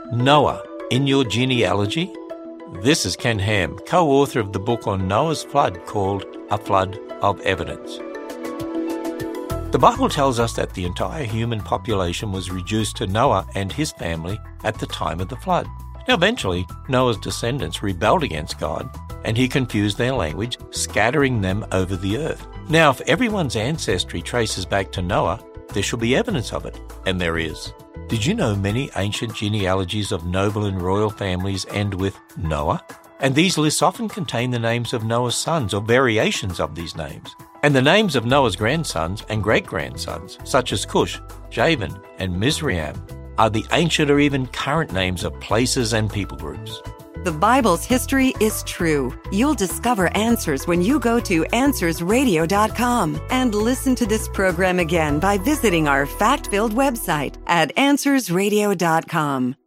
Noah in your genealogy? This is Ken Ham, co-author of the book on Noah's flood called A Flood of Evidence. The Bible tells us that the entire human population was reduced to Noah and his family at the time of the flood. Now, eventually, Noah's descendants rebelled against God, and he confused their language, scattering them over the earth. Now, if everyone's ancestry traces back to Noah, there shall be evidence of it, and there is. Did you know many ancient genealogies of noble and royal families end with Noah? And these lists often contain the names of Noah's sons or variations of these names, and the names of Noah's grandsons and great-grandsons, such as Cush, Javan, and Mizraim, are the ancient or even current names of places and people groups. The Bible's history is true. You'll discover answers when you go to AnswersRadio.com and listen to this program again by visiting our fact-filled website at AnswersRadio.com.